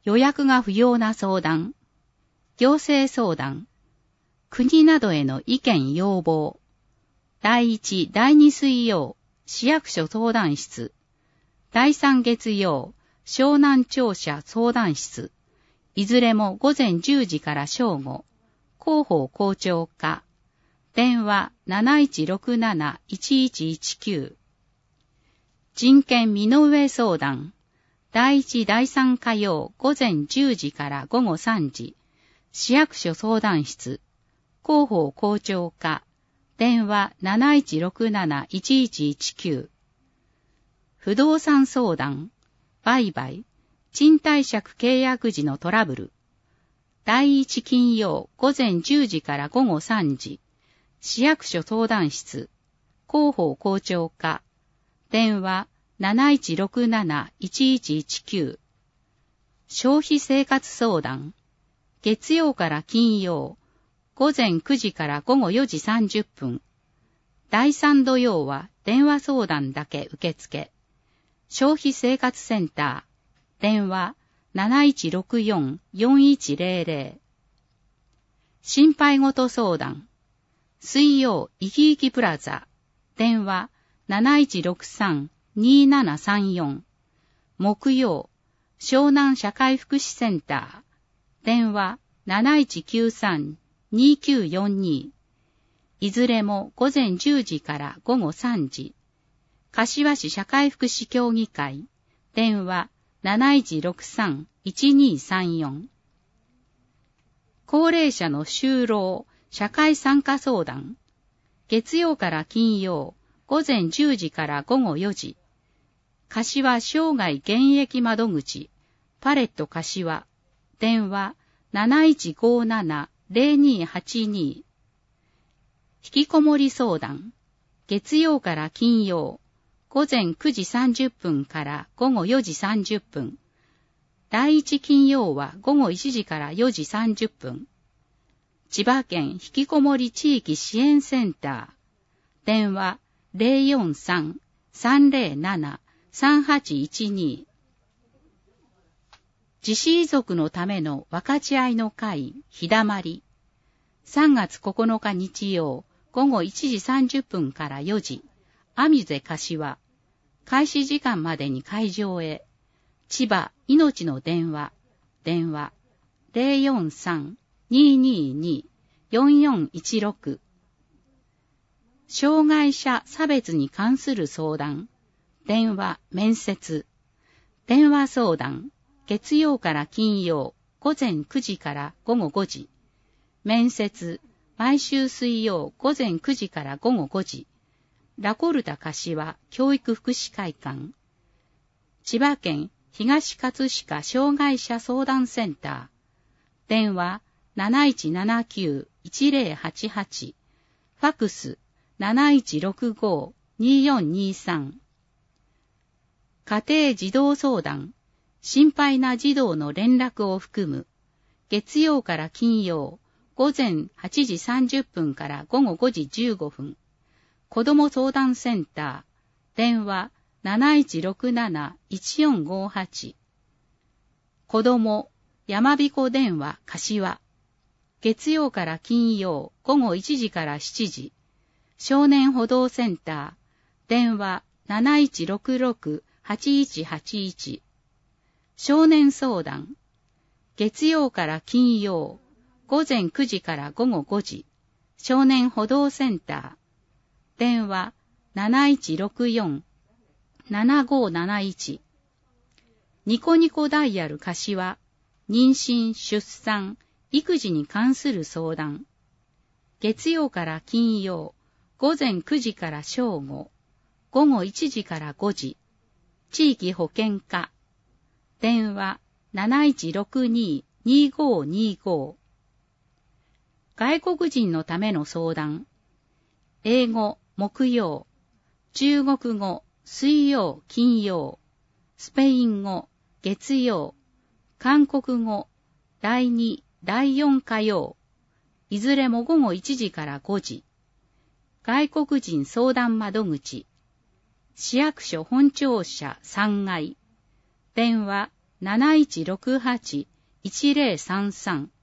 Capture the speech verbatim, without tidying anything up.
予約が不要な相談、行政相談、国などへの意見要望、だいいち、だいに水曜、市役所相談室、だいさん月曜、湘南庁舎相談室、いずれも午前じゅうじから正午、広報校長課、電話 なないちろくなな いちいちいちきゅう。人権身の上相談、だいいちだいさん火曜午前じゅうじから午後さんじ、市役所相談室、広報校長課、電話 なないちろくなな いちいちいちきゅう。不動産相談、売買、賃貸借契約時のトラブル、だいいち金曜午前じゅうじから午後さんじ、市役所相談室、広報校長課、電話 なないちろくなな いちいちいちきゅう。消費生活相談、月曜から金曜、午前くじから午後よじさんじゅっぷん。だいさん土曜は電話相談だけ受付。消費生活センター、電話 なないちろくよん よんいちぜろぜろ。心配事相談、水曜いきいきプラザ、電話 なないちろくさん にななさんよん。木曜、湘南社会福祉センター、電話 なないちきゅうさん にきゅうよんに。いずれも午前じゅうじから午後さんじ。柏市社会福祉協議会、電話 なないちろくさん いちにさんよん。高齢者の就労、社会参加相談、月曜から金曜、午前じゅうじから午後よじ。柏生涯現役窓口、パレット柏、電話 なないちごなな ぜろにはちに。引きこもり相談、月曜から金曜、午前くじさんじゅっぷんから午後よじさんじゅっぷん。だいいち金曜は午後いちじからよじさんじゅっぷん。千葉県引きこもり地域支援センター、電話 ぜろよんさん さんぜろなな さんはちいちに。自死遺族のための分かち合いの会、ひだまり。さんがつここのか日曜、午後いちじさんじゅっぷんからよじ、アミュゼ柏。開始時間までに会場へ。千葉いのちの電話、電話 ぜろよんさん ににに よんよんいちろく。障害者差別に関する相談、電話面接。電話相談、月曜から金曜、午前くじから午後ごじ。面接、毎週水曜午前くじから午後ごじ。ラコルタ柏教育福祉会館。千葉県東葛飾障害者相談センター。電話 なないちななきゅう いちぜろはちはち。ファクス なないちろくご によんにさん。家庭児童相談、心配な児童の連絡を含む。月曜から金曜、午前はちじさんじゅっぷんから午後ごじじゅうごふん。子ども相談センター、電話 なないちろくなな いちよんごはち。子ども、やまびこ電話柏。月曜から金曜、午後いちじからしちじ。少年補導センター、電話 なないちろくろく はちいちはちいち。少年相談、月曜から金曜、午前くじから午後ごじ。少年補導センター、電話 なないちろくよん ななごなないち。ニコニコダイヤル柏、妊娠・出産、育児に関する相談。月曜から金曜、午前くじから正午、午後いちじからごじ。地域保健課。電話 なないちろくに にごにご。外国人のための相談。英語、木曜。中国語、水曜、金曜。スペイン語、月曜。韓国語、だいに、だいよん火曜。いずれも午後いちじからごじ。外国人相談窓口。市役所本庁舎さんがい。電話なないちろくはちいちぜろさんさん